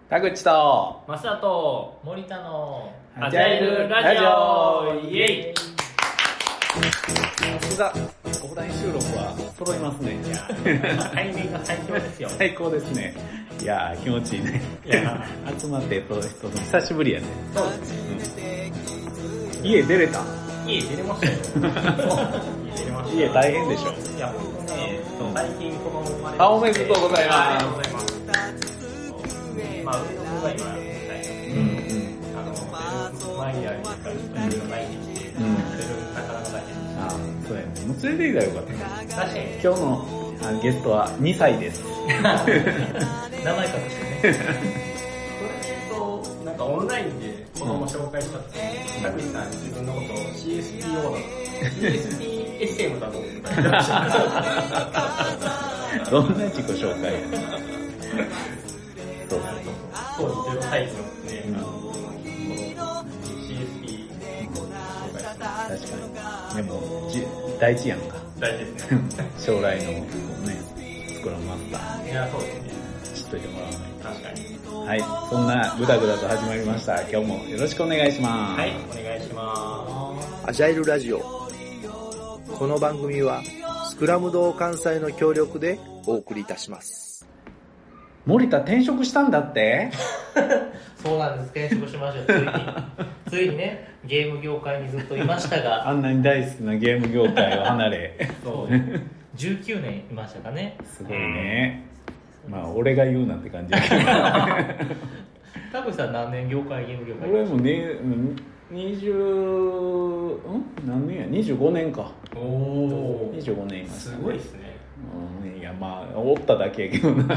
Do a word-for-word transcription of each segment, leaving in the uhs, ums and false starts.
田口と増田と森田のアジャイルラジオイエイ。さすがオフライン収録は揃いますね。 いやタイミングが最強ですよ。 最高ですね。いやー気持ちいいね。 いや集まってと人と久しぶりやね。 そうですね、 うん、家出れた？ 家出れましたよ。そう家出れました。 家大変でしょ。 いや本当ね、最近子供生まれて、 あ、おめでとうございます。 ありがとうございます。まあ上の子が今大変、うんうん、あの前にありますからちょっといろいろ毎日して、うん、それなかなか大変。 ああ、そうやね。もう連れて行ったらよかったね。 確かに。 今日のあのゲストはにさいです。 名前隠してね。それで言うと、なんかオンラインで子供紹介したときに、田口さん自分のことを シーエスティーオー だと、シーエスティーエスエム だと思ってた。 どんな自己紹介やね。そうそう当時じゅうごさいのね、うん、この シーエスティー 紹介した。 確かに。でも、じ大事やんか。 大事ですね。 将来のね、スクラムマスター。 いや、そうですね。 知っといてもらわないと。 確かに。 はい、そんなグダグダと始まりました。今日もよろしくお願いします。 はい、お願いします。 アジャイルラジオ。この番組はスクラム同関西の協力でお送りいたします。 森田転職したんだって？ そうなんです、転職しましたよ、ついに。ついにね、ゲーム業界にずっといましたが。 あんなに大好きなゲーム業界を離れ。 そう。じゅうきゅうねんいましたかね。 すごいね。まあ、俺が言うなって感じだけど。 田口さん何年業界、ゲーム業界？ 俺もね、にじゅう、ん何年や？にじゅうごねんか。 おお。 にじゅうごねんいましたね。 すごいですね。 うん、いや、まあ、おっただけやけどな。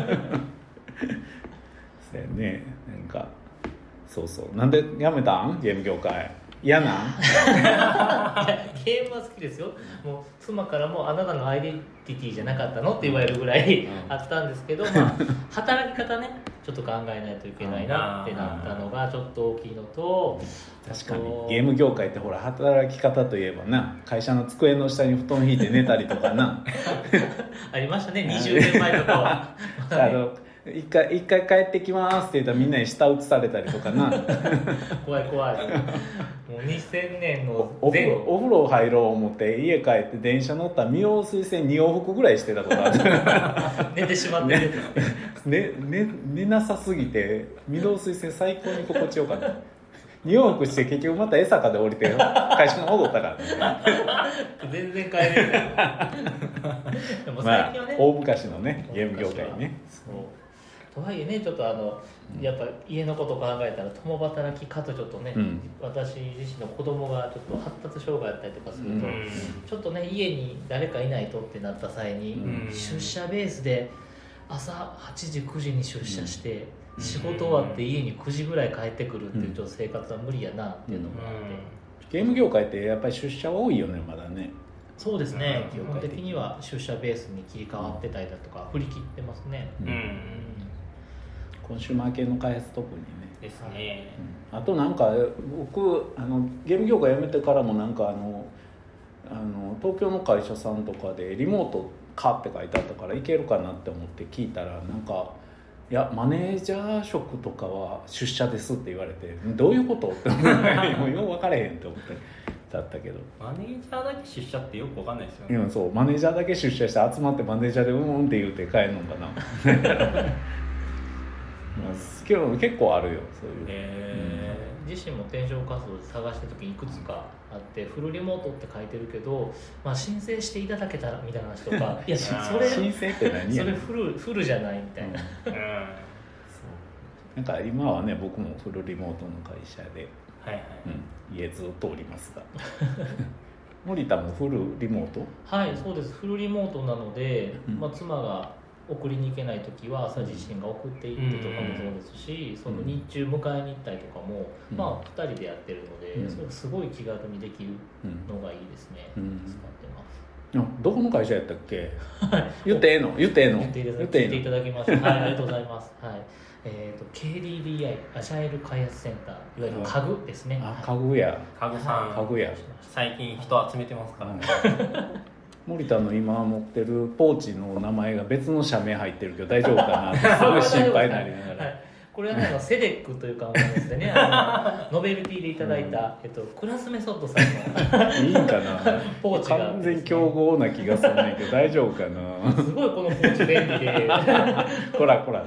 そうやね、なんか、そうそう。なんで辞めたん？ゲーム業界。嫌なん？ ゲームは好きですよ。もう妻からもあなたのアイデンティティじゃなかったのって言われるぐらいあったんですけど、まあ、働き方ねちょっと考えないといけないなってなったのがちょっと大きいのと、 確かにゲーム業界ってほら働き方といえばな、会社の机の下に布団引いて寝たりとかなありましたね、にじゅうねんまえとかは。 あの一回、一回帰ってきますって言ったらみんなに舌打ちされたりとかな怖い怖い。もうにせんねんのお風呂、お風呂入ろう思って家帰って電車乗ったら御堂水線に往復ぐらいしてたことある寝てしまってる、 ねねね、寝なさすぎて御堂水線最高に心地よかったに往復して結局また江坂で降りて会社に戻ったからね全然帰れるでも最近はね、 まあ、大昔のねゲーム業界ね。 そうとはいえね、ちょっとあの、うん、やっぱ家のことを考えたら共働きかとちょっとね、うん、私自身の子供がちょっと発達障害だったりとかすると、うん、ちょっとね家に誰かいないとってなった際に、うん、出社ベースで朝はちじくじに出社して、うん、仕事終わって家にくじぐらい帰ってくるっていうちょっと生活は無理やなっていうのもあって、 うん、ゲーム業界ってやっぱり出社多いよね、まだね。 そうですね、基本的には出社ベースに切り替わってたりだとか振り切ってますね、うんうん、 コンシューマー系の開発特にねですね、 うん、あとなんか僕あのゲーム業界辞めてからもなんかあのあの東京の会社さんとかでリモートかって書いてあったからいけるかなって思って聞いたら、なんかいやマネージャー職とかは出社ですって言われて、どういうことって思ってもうよく分からへんって思ってだったけど、 マネージャーだけ出社ってよく分かんないですよね。 うん、そうマネージャーだけ出社して集まってマネージャーでうんうんって言うて帰るのかな結構あるよそういう、 えーうん、自身も転職活動で探した時にいくつかあって、フルリモートって書いてるけど、まあ、申請していただけたらみたいな話とかいやそれ申請って何やそれフル、フルじゃないみたいな、うん、そうなんか今はね僕もフルリモートの会社で、 はいはいうん、家ずっとおりますが森田もフルリモート？ はいそうです、フルリモートなので、うんまあ、妻が送りに行けない時は朝自身が送っていってとかもそうですし、うん、その日中迎えに行ったりとかも、うん、まあふたりでやってるので、うん、それすごい気軽にできるのがいいですね、うん、使ってます。 あどこの会社やったっけ言ってええの言ってええの言っていただ聞いていただきました、はい、ありがとうございます、はいえー、と ケーディーディーアイ アジャイル開発センター、いわゆる家具ですね。 あ家具や家具さん、 家具や最近人集めてますからね森田の今持ってるポーチの名前が別の社名入ってるけど大丈夫かなってすごい心配になりながら、はい、 これはね、あのセデックというかですね、あのノベルティでいただいた、うんえっと、クラスメソッドさんのいいんかなポーチが、ね、 完全競合な気がするんだけど大丈夫かなすごいこのポーチ便利でこらこら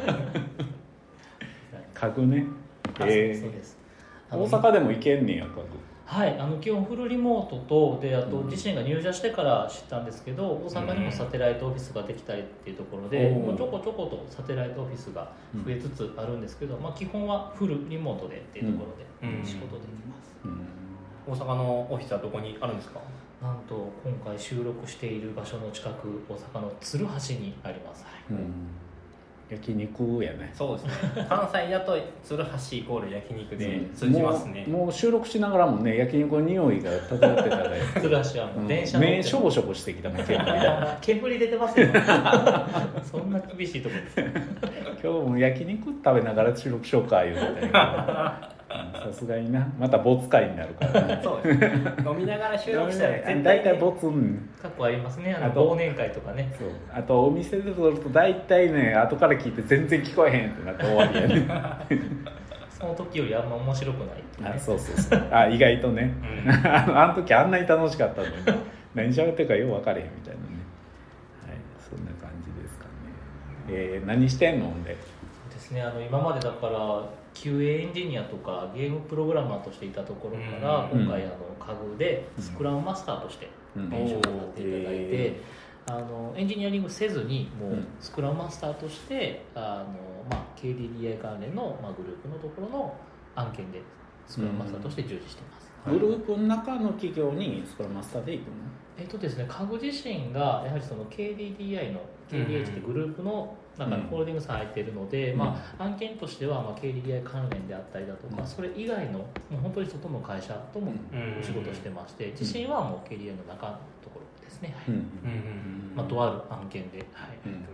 家具ね、 えー、そうです大阪でも行けんねんや家具。 はい、あの基本フルリモートとであと自身が入社してから知ったんですけど、大阪にもサテライトオフィスができたりっていうところで、うん、もうちょこちょことサテライトオフィスが増えつつあるんですけど、うんまあ、基本はフルリモートでっていうところで仕事できます、うんうん、大阪のオフィスはどこにあるんですか？ なんと今回収録している場所の近く、大阪の鶴橋にあります、はいうん焼肉やね。 そうですね。関西だと鶴橋イコール焼肉で通じますね。 うん、もう, もう収録しながらもね焼肉の匂いが漂ってたで鶴橋はもう電車の目しょぼしょぼしてきたね煙煙出てますよそんな厳しいところです今日も焼肉食べながら収録しようか言うてたんやけどさすがになまたボツ会になるからねそうですね飲みながら収録したら絶対大体ボツん過去ありますね、あの忘年会とかね。 そうあとお店で撮ると大体ね後から聞いて全然聞こえへんってなって終わりやねその時よりあんま面白くないってね。 あそうそうそうあ意外とね、うん、あのあの時あんなに楽しかったのに何喋ってるかよう分かれへんみたいなね。はいそんな感じですかね。えー、何してんのんでですね、あの今までだから キューエー エンジニアとかゲームプログラマーとしていたところから、うん、今回あの家具でスクラムマスターとして練習をやっていただいて、うん、あのエンジニアリングせずにもうスクラムマスターとしてあの、まあ、ケーディーディーアイ 関連の、まあ、グループのところの案件でスクラムマスターとして従事しています、 うん、グループの中の企業にスクラムマスターで行くの？ えっとですね、家具自身がやはりその ケーディーディーアイ の ケーディーエイチ ってグループの中にホールディングス入っているので、うんまあ、案件としてはまあ ケーディーディーアイ 関連であったりだとか、うん、それ以外のもう本当に外の会社ともお仕事してまして、うん、自身はもう ケーディーディーアイ の中のところですね、はいうんまあ、とある案件で、はい、やっております、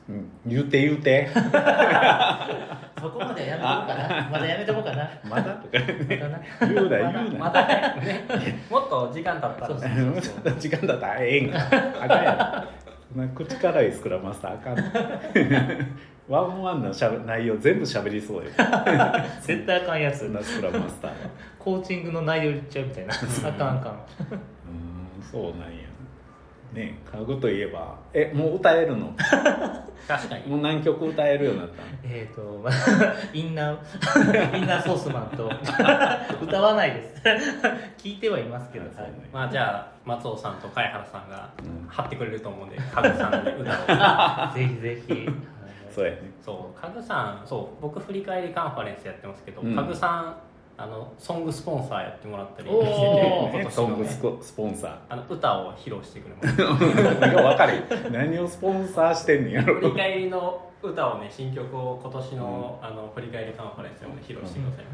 うん、言うて言うてそこまでやめとこうかなまだやめとこうかなまだとかねまだ言うな言うなまだねもっと時間経ったらそうそうそうもっと時間経ったらええんかあかんやろ口からいスクラムマスターあかんワンワンのしゃべ内容全部しゃべりそうよ絶対あかんやつなスクラムマスターはコーチングの内容言っちゃうみたいなあかんあかんうんそうなんやね家具といえばえもう歌えるの確かにもう何曲歌えるようになったのえっ、ー、と、まあ、インナーインナーソースマンと歌わないです聞いてはいますけど、はい、 まあじゃあ松尾さんと貝原さんが張ってくれると思うんで家具さんで歌をぜひぜひそうやねそう家具さんそう僕振り返りカンファレンスやってますけど、うん、家具さんあのソングスポンサーやってもらったりしてて、 ね、ソングスポンサーあの歌を披露してくれましたいや分かる何をスポンサーしてんねやろ振り返りの歌をね新曲を今年の、うん、あの振り返りカンファレンスでも、ね、披露してくださいま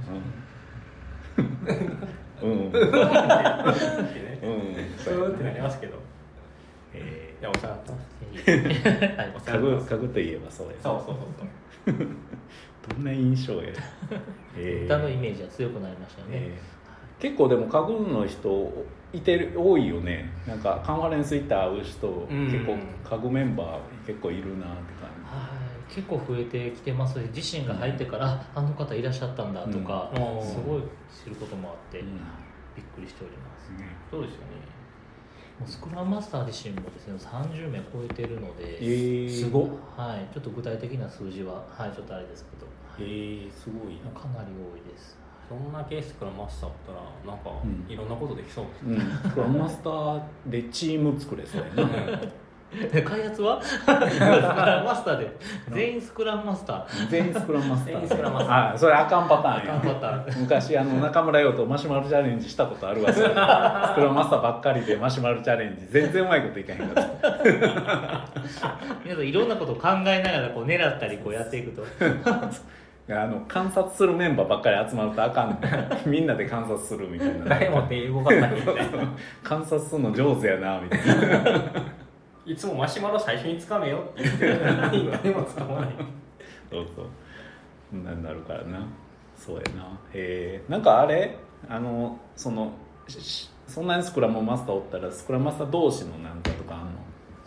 したうんうんうんうんってなりますけどえー、いやお世話になってます家具家具といえばそうやそうそうそうそうどんな印象や、 えー、歌のイメージは強くなりましたね、えー、結構でも家具の人いてる多いよねなんかカンファレンス行った会う人、うん、結構家具メンバー結構いるなって感じはい結構増えてきてますし自身が入ってから、うん、あの方いらっしゃったんだとか、うん、すごい知ることもあって、うん、びっくりしております、 ね、そうですよねもうスクラムマスター自身もですねさんじゅうめい超えてるので、 えー、すごっ、 はい、ちょっと具体的な数字は、はい、ちょっとあれですけど、 へえー、すごいなかなり多いです。 そんなケースからマスターだったらなんかいろんなことできそうですね、うん、スクラムマスターでチーム作れそうやな開発はスクラムマスターで全員スクラムマスター全員スクラムマスター全員スクラムマスターあそれあかんパターンやあかんパターン昔あの中村洋とマシュマロチャレンジしたことあるわスクラムマスターばっかりでマシュマロチャレンジ全然うまいこといかへんかった皆さんいろんなことを考えながらこう狙ったりこうやっていくとあの観察するメンバーばっかり集まるとあかんみんなで観察するみたいな誰も手動かないみたいな観察するの上手やなみたいないつもマシュマロ最初につかめよって言ってるのに誰もつかまないそうそうそんなになるからなそうやなえー、なんかあれあのそのそんなにスクラムマスターおったらスクラムマスター同士のなんかとかあんの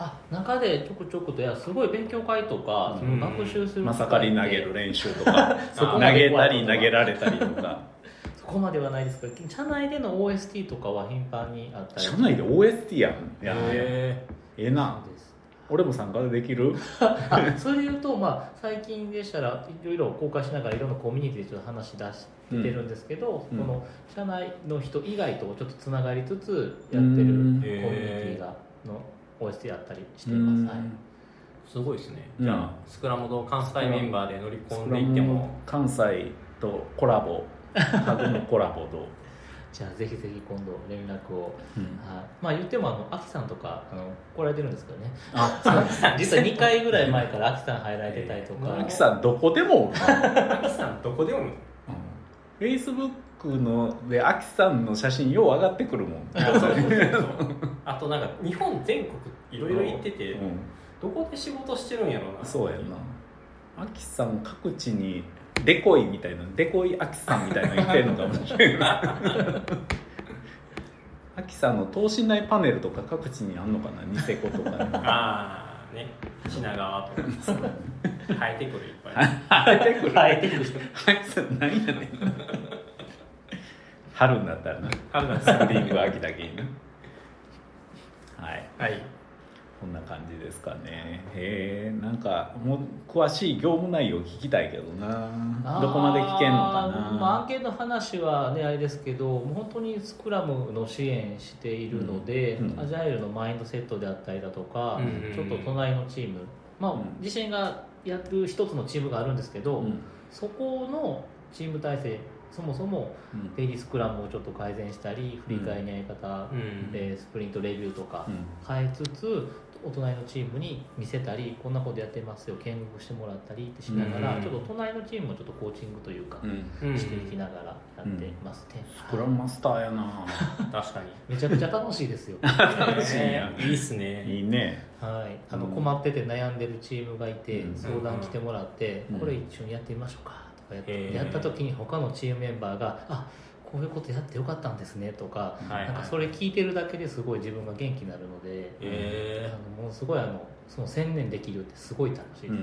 あ中でちょくちょくといやすごい勉強会とか、その学習するまさかり投げる練習とか投げたり投げられたりとかそこまではないですけど、社内での オーエスティー とかは頻繁にあったり。 社内で オーエスティー やんやんへええな。俺も参加できるあそれで言うと、まあ、最近でしたらいろいろ公開しながらいろんなコミュニティでちょっと話し出してるんですけど、うん、この社内の人以外とちょっとつながりつつやってるコミュニティがの オーエスティー やったりしています、はい、 すごいですね。じゃあスクラムド関西メンバーで乗り込んでいっても関西とコラボタグのコラボとじゃあぜひぜひ今度連絡を、うん、はい、まあ言ってもあのアキさんとかあの来られてるんですけどね。あ実はにかいぐらい前からアキさん入られてたりとか。 アキさんどこでもおるアキさんどこでもおる。 フェイスブックのでアキさんの写真よう上がってくるもん。 あとなんか日本全国いろいろ行ってて、うん、どこで仕事してるんやろうな。 そうやな。アキさん各地にデコイみたいなデコイアキさんみたいなの言ってるのかもしれないアキさんの等身大パネルとか各地にあんのかな、ニセコとか、ね、 ああね、品川とか生えてくるいっぱい生えてくる生えてくるアキさん何やねん春になったらな、 春になったらスプリング秋だけになはいはいこんな感じですかね。へえ、なんかもう詳しい業務内容聞きたいけどな。どこまで聞けんのかな。 まあ、案件の話はねあれですけど、もう本当にスクラムの支援しているので、うんうん、アジャイルのマインドセットであったりだとか、うんうんうん、ちょっと隣のチーム、まあ、うん、自身がやる一つのチームがあるんですけど、うん、そこのチーム体制、そもそもデイリースクラムをちょっと改善したり、振り返りのやり方、うん、でスプリントレビューとか変えつつ、お隣のチームに見せたり、こんなことやってますよ、見学してもらったりってしながら、うん、ちょっと隣のチームもちょっとコーチングというか、うん、していきながらやってますね、 うん、スクラムマスターやな確かにめちゃくちゃ楽しいですよ楽しいや、 いいっすね、 いいね、 はい、あの困ってて悩んでるチームがいて、うん、相談来てもらって、うん、これ一緒にやってみましょうかとかやって、やった時に他のチームメンバーがあこういうことやってよかったんですねとか、はいはい、なんかそれ聞いてるだけですごい自分が元気になるので、えー、あのもうすごいあのその専念できるってすごい楽しいです。うん、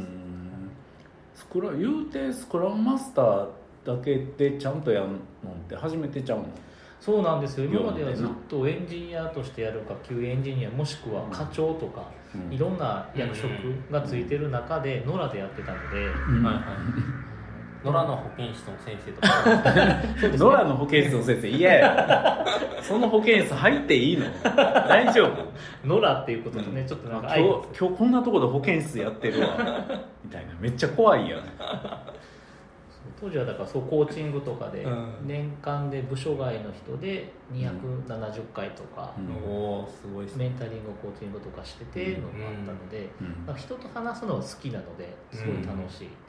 スクラ言うてスクラムマスターだけでちゃんとやるのって初めてちゃうの？ そうなんですよ。今まではずっとエンジニアとしてやるか、キューエー エンジニアもしくは課長とか、うん、いろんな役職がついてる中でノラでやってたので、うんはいはい野良の保健室の先生とかそうです、ね、野良の保健室の先生嫌やその保健室入っていいの？大丈夫？ 野良っていうことでね、うん、ちょっとなんか今日、今日こんなところで保健室やってるわみたいな、めっちゃ怖いやん当時はだからそうコーチングとかで、うん、年間で部署外の人でにひゃくななじゅっかいとか、 うん、おすごいですね、 メンタリングコーチングとかしててのもあったので、うん、人と話すのが好きなのですごい楽しいですね、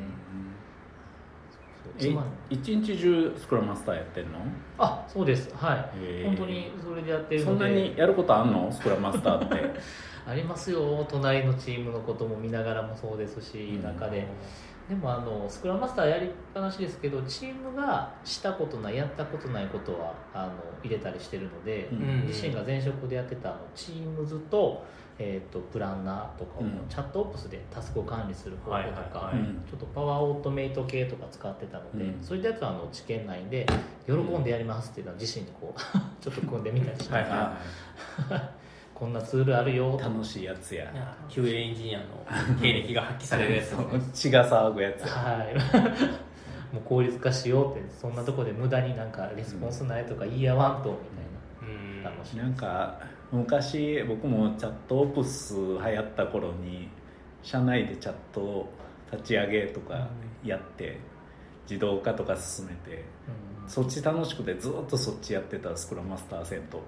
え一日中スクラムマスターやってんの？ あ、そうです、はい、本当にそれでやってるので。 そんなにやることあんの？スクラムマスターってありますよ。隣のチームのことも見ながらもそうですし、中ででもあのスクラムマスターやりっぱなしですけど、チームがしたことない、やったことないことはあの入れたりしてるので、うん、自身が前職でやってたあのチームズと、えー、とプランナーとかを、うん、チャットオプスでタスクを管理する方法とか、はいはいはい、ちょっとパワーオートメイト系とか使ってたので、うん、そういったやつはあの知見内で喜んでやりますっていうのは自身でこうちょっと組んでみたりしながら、はいはいこんなツールあるよ、 楽しいやつや、 キューエー エンジニアの経歴が発揮されるやつ血が騒ぐやつはいもう効率化しようって、そんなとこで無駄になんかレスポンスないとか言い合わんとみたいな、 楽しい。なんか昔僕もチャットオプス流行った頃に社内でチャットを立ち上げとかやって自動化とか進めて、うん、そっち楽しくてずっとそっちやってたスクラムマスター戦闘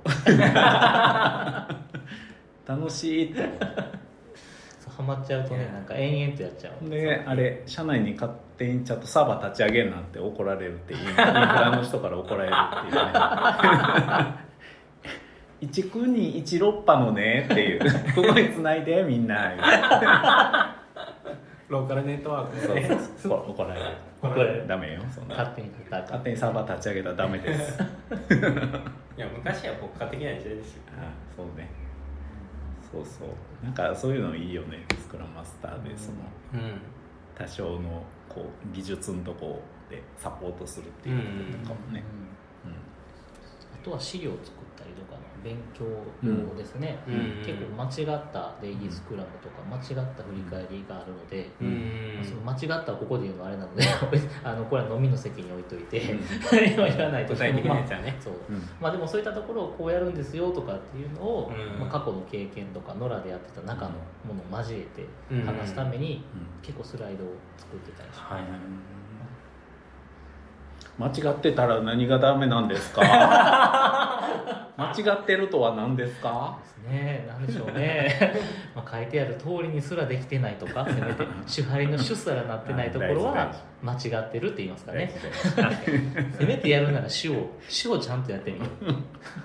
楽しいってハマっちゃうとね、なんか延々とやっちゃうで、あれ社内に勝手にチャットサーバー立ち上げるなんて怒られるっていうインフラの人から怒られるっていうねいちくにいちろっぱのねっていうここに繋いでみんなローカルネットワークで、ね、そうそう怒られる怒られるダメよ、そんな勝手に勝手にサーバー立ち上げたらダメですいや昔は国家的な時代ですよ。 ああそうね、 そうそうなんかそういうのいいよねスクラムマスターでその、 うん、 多少のこう技術のとこでサポートするっていうこととかもね、 うんうんうん、あとは資料を作ったりとかの勉強用ですね、うん、結構間違ったデイリースクラムとか間違った振り返りがあるので、うん、その間違ったここで言うのはあれなのであのこれは飲みの席に置いといて、うん、今言わないと具体的なやつはね、 そう、うん、まあでもそういったところをこうやるんですよとかっていうのを、うんまあ、過去の経験とか野良でやってた中のものを交えて話すために、うん、結構スライドを作ってたりします、はいはい間違ってたら何がダメなんですか間違ってるとは何ですかですね、なんでしょうねまあ書いてある通りにすらできてないとかせめて手張りの主すらなってないところは間違ってるって言いますかねせめてやるなら主を主をちゃんとやってみよう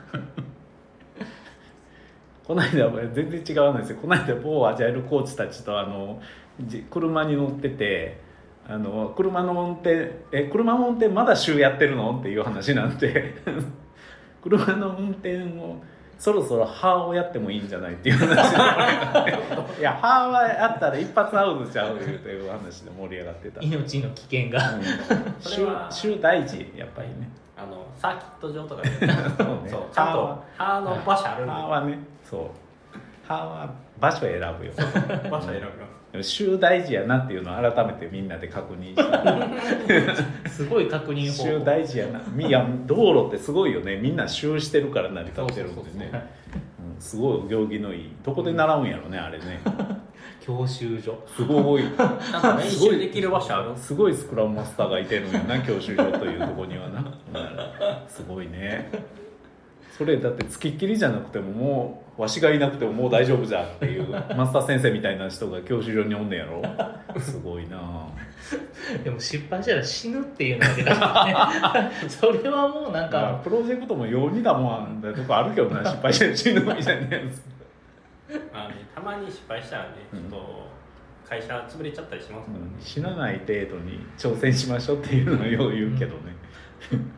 この間全然違うんですよ。この間某アジャイルコーチたちとあの車に乗っててあの車の運転え車の運転まだ週やってるのっていう話なんで車の運転をそろそろハーをやってもいいんじゃないっていう話でいやハーはやったら一発アウトちゃうという話で盛り上がってた。 命の危険が、うん、 週, 週大事やっぱりねあのサーキット場とかでそう、ね、そうちゃんとハーの場所あるんでハーはねそうハーは場所選ぶよ場所選ぶよ週大事やなっていうのを改めてみんなで確認してすごい確認法週大事やないや道路ってすごいよねみんな週してるから成り立ってるんでねすごいお行儀のいいどこで習うんやろねあれね教習所すごいなんか練習できる場所あるすごいスクラムマスターがいてるんやな教習所というとこにはなすごいねそれだって付きっきりじゃなくてももうわしがいなくてももう大丈夫じゃっていうマスター先生みたいな人が教習所におんねやろすごいなでも失敗したら死ぬっていうのが出たからねそれはもうなんか、 まあ、プロジェクトもようにだもんだとこあるけどな失敗したら死ぬみたいなやつあ、ね、たまに失敗したらねちょっと会社潰れちゃったりしますからね、 うん、死なない程度に挑戦しましょうっていうのをよう言うけどね、うん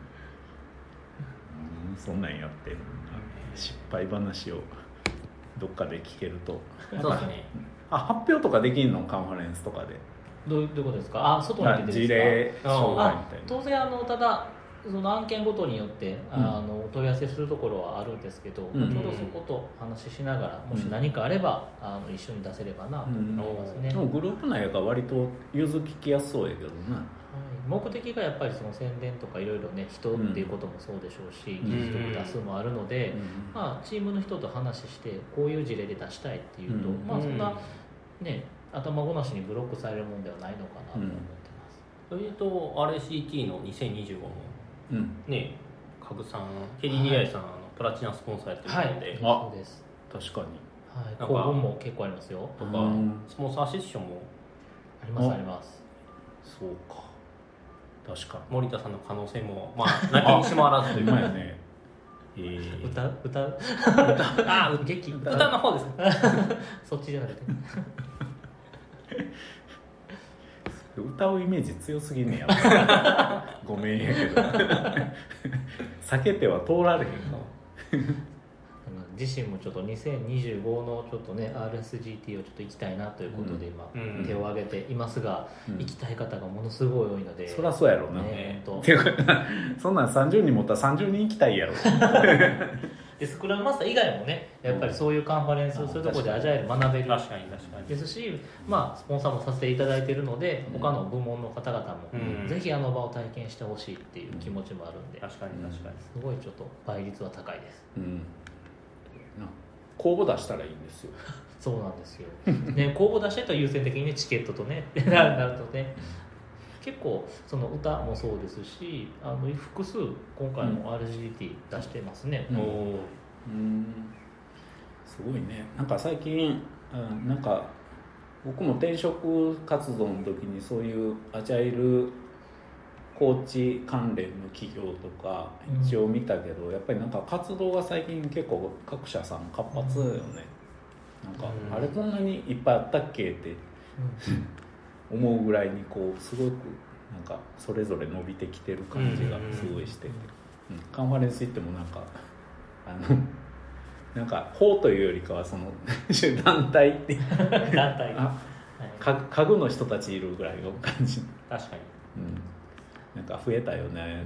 そんなんやってる失敗話をどっかで聞けるとそうですねあ発表とかできんのカンファレンスとかでどういうことですかあ外に出て事例紹介みたいな当然あのただその案件ごとによって、うん、あの問い合わせするところはあるんですけど、うん、ちょうどそこと話ししながらもし何かあれば、うん、あの一緒に出せればなと思いますね、 うん、グループ内が割と融通聞きやすそうやけどな目的がやっぱりその宣伝とかいろいろね人っていうこともそうでしょうし、うん、技術とか出すもあるので、うんまあ、チームの人と話してこういう事例で出したいっていうと、うんまあ、そんな、ね、頭ごなしにブロックされるものではないのかなと思ってます、 うん、それと アールエスシーティー のにせんにじゅうごの、うん、ねカグさん ケーディーディーアイ さん、はい、のプラチナスポンサーやってるので、 はい、そうです確かに、 はい、公文も結構ありますよとかスポンサーセッションもありますありますそうか確か森田さんの可能性もまあなきにしもあらずというかねえー、 歌歌う歌あ劇歌歌の方ですそっちじゃなくて歌うイメージ強すぎんねやごめんやけど避けては通られへんの自身もちょっとにせんにじゅうごのちょっとね アールエスジーティー をちょっと行きたいなということで今、うん、手を挙げていますが、うん、行きたい方がものすごい多いのでそりゃそうやろうな、ね、ていうかそんなんさんじゅうにん持ったらさんじゅうにん行きたいやろでスクラムマスター以外もねやっぱりそういうカンファレンスをするところでアジャイル学べる確かに確かにですし、まあ、スポンサーもさせていただいているので、うん、他の部門の方々も、うん、ぜひあの場を体験してほしいっていう気持ちもあるんで、 確かに確かにすごいちょっと倍率は高いです、 うん公募出したらいいんですよそうなんですよ、ね、公募出したいと優先的に、ね、チケットとねなるとね結構その歌もそうですしあの複数今回も アールジーティー 出してますね、 うん、おうんすごいねなんか最近、うん、なんか僕も転職活動の時にそういうアジャイルコーチ関連の企業とか一応見たけど、うん、やっぱりなんか活動が最近結構各社さん活発だよね、うん、なんか、うん、あれこんなにいっぱいあったっけって、うん、思うぐらいにこうすごくなんかそれぞれ伸びてきてる感じがすごいしてて、うん、カンファレンス行ってもなんかあのなんか法というよりかはその団体って団体あ、はい、家具の人たちいるぐらいの感じ。 確かに、 うん、なんか増えたよねと思ってね、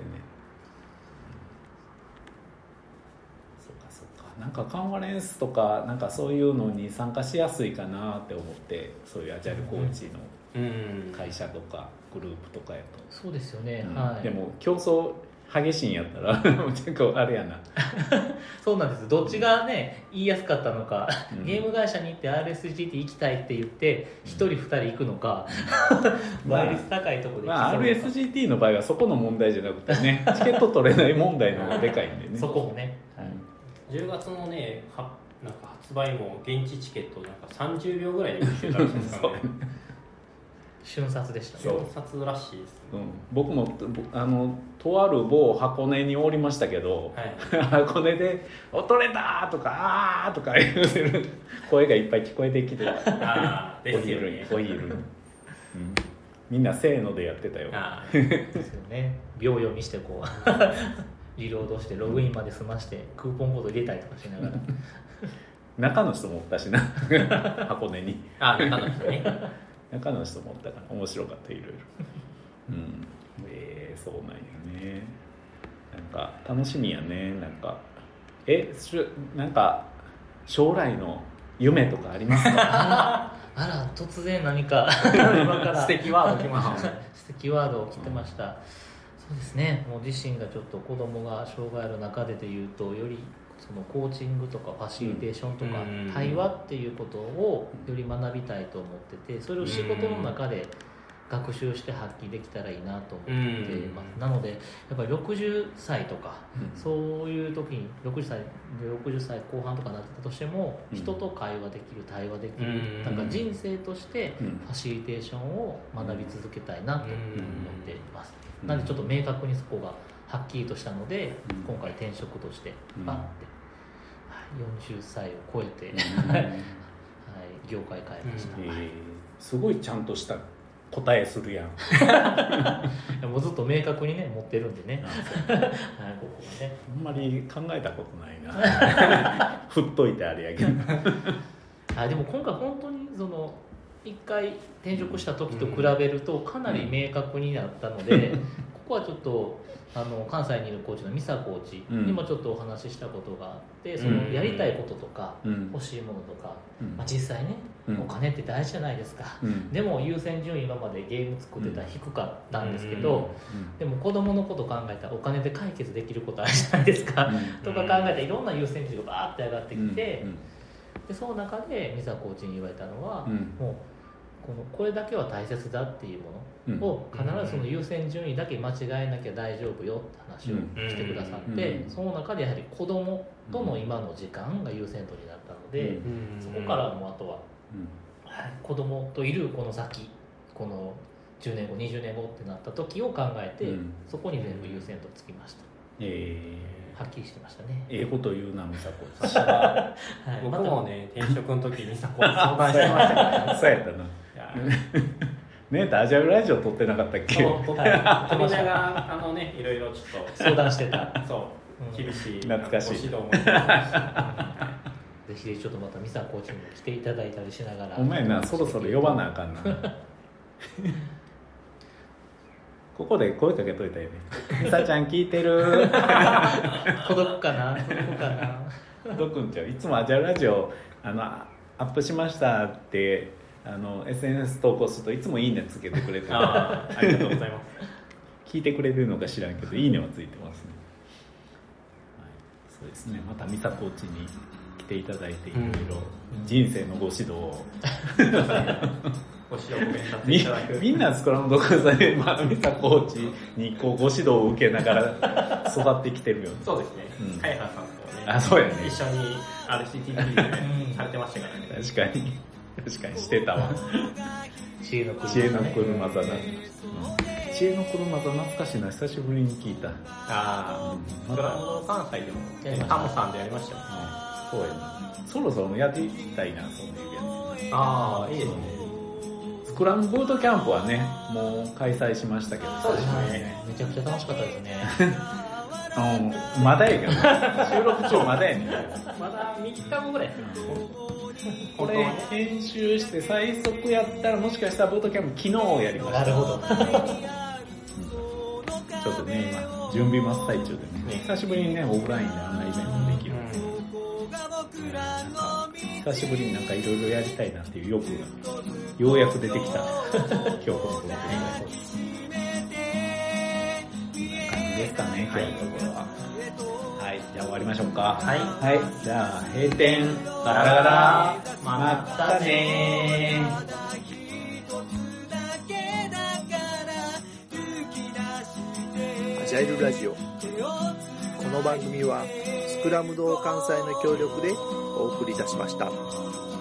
うん、そうかそうか、なんかカンファレンスとかなんかそういうのに参加しやすいかなって思って、そういうアジャイルコーチの会社とかグループとかやと。 そうですよね、 うん、 はい。 でも競争激しいんやったら結構あれやなそうなんです。どっちがね言いやすかったのか、 うん、 ゲーム会社に行って アールエスジーティー 行きたいって言ってひとりふたり行くのか、倍率高いところで行きそうなのか、 まあ、アールエスジーティー の場合はそこの問題じゃなくてねチケット取れない問題の方がでかいんでねそこもね、 はい、 じゅうがつのねはなんか発売も現地チケットなんかさんじゅうびょうぐらいで売ってたらしいですからね瞬殺でしたね。 瞬殺らしいです、ね、 うん、僕もあのとある某箱根におりましたけど、はい、箱根で「お取れた!」とか「あー!」とか言うてる声がいっぱい聞こえてきてあお昼にお昼に、うん、みんなせーのでやってたよ。 あですよね。秒読みしてこうリロードしてログインまで済ましてクーポンコード入れたりとかしながら中の人もおったしな箱根に。 あ中の人ね中の人もおったから面白かったいろいろ。うんえー、そうなんよね。なんか楽しみやね。なんかえしなんか将来の夢とかありますか？ ああら突然何か今から素敵ワード来ました素敵ワードを切ってました、うん、そうですね。もう自身がちょっと子供が障害の中でというとよりそのコーチングとかファシリテーションとか対話っていうことをより学びたいと思ってて、それを仕事の中で学習して発揮できたらいいなと思ってます。なのでやっぱりろくじゅっさいとかそういう時にろくじゅっさいろくじゅっさいこう半とかなってたとしても人と会話できる対話できるなんか人生としてファシリテーションを学び続けたいなと思っています。なのでちょっと明確にそこがはっきりとしたので今回転職としてバッてよんじゅっさいを超えて、はい、業界変えました、 うんえー、すごいちゃんとした答えするやんもうずっと明確にね持ってるんでねはい、ここはねあんまり考えたことないな振っといてあれやけどあでも今回本当にその一回転職した時と比べるとかなり明確になったので、うん、ここはちょっとあの関西にいるコーチのミサコーチにもちょっとお話ししたことがあって、うん、そのやりたいこととか、うん、欲しいものとか、うんまあ、実際ね、うん、お金って大事じゃないですか、うん、でも優先順位今までゲーム作ってたら低かったんですけど、うん、でも子供のこと考えたらお金で解決できることあるじゃないですか、うん、とか考えたらいろんな優先順位がバーって上がってきて、でその中でミサコーチに言われたのは、もうこのこれだけは大切だっていうものを必ずその優先順位だけ間違えなきゃ大丈夫よって話をしてくださって、その中でやはり子供との今の時間が優先度になったので、そこからもうあとは、はい、子供といるこの先このじゅうねんごにじゅうねんごってなった時を考えて、そこに全部優先度つきました、えー、はっきりしてましたね。 ええこと言うなミサコーチはい、僕もね転職の時にミサコーチ相談してましたからそうやったなねえアジャイルラジオ撮ってなかったっけ？ そう撮ってな撮りながらあのねいろいろちょっと相談してたそう、うん、厳しい懐かしいご指導もしてましたぜひちょっとまたミサコーチにも来ていただいたりしながらお前なそろそろ呼ばなあかんなここで声かけといたよねミサちゃん聞いてる届くかな届くかな届くんちゃういつもアジャイルラジオあのアップしましたってあの エスエヌエス 投稿するといつもいいねつけてくれてるあありがとうございます聞いてくれてるのか知らんけどいいねはついてますね、はい、そうですねまたミサコーチに来ていただいていろいろ人生のご指導を、 うん、ご指導をご鞭達いただくみ, みんなスクラムドッグさんで、まあ、ミサコーチにこうご指導を受けながら育ってきてるよねそうですね貝原、うん、さんとねあそうやね一緒に アールシーティーティー で、ね、されてましたからね確かに確かにしてたわ知恵の車座、ね、 知恵の車座だ、うん、知恵の車座懐かしいな久しぶりに聞いたああ、うん、ドラム関西でもタモさんでやりましたよね、 そうやなそろそろやっていきたいなそういうやつああいいですねスクラムブートキャンプはねもう開催しましたけどそうですねめちゃくちゃ楽しかったですねうん、まだやけど収録中まだやねんまだみっかごぐらいこれ編集して最速やったらもしかしたらブートキャンプ昨日やりました。 なるほどちょっとね今準備真っ最中でね、久しぶりにねオフラインであんなイベントできる、うん、なんか久しぶりになんかいろいろやりたいなっていう欲がようやく出てきた今日この頃でこんな感じですかね、今日のところは。はい、じゃあ終わりましょうか。 はい、 はい、じゃあ閉店ガラガラまたねー。 アジャイルラジオ。この番組はスクラムド関西の協力でお送りいたしました。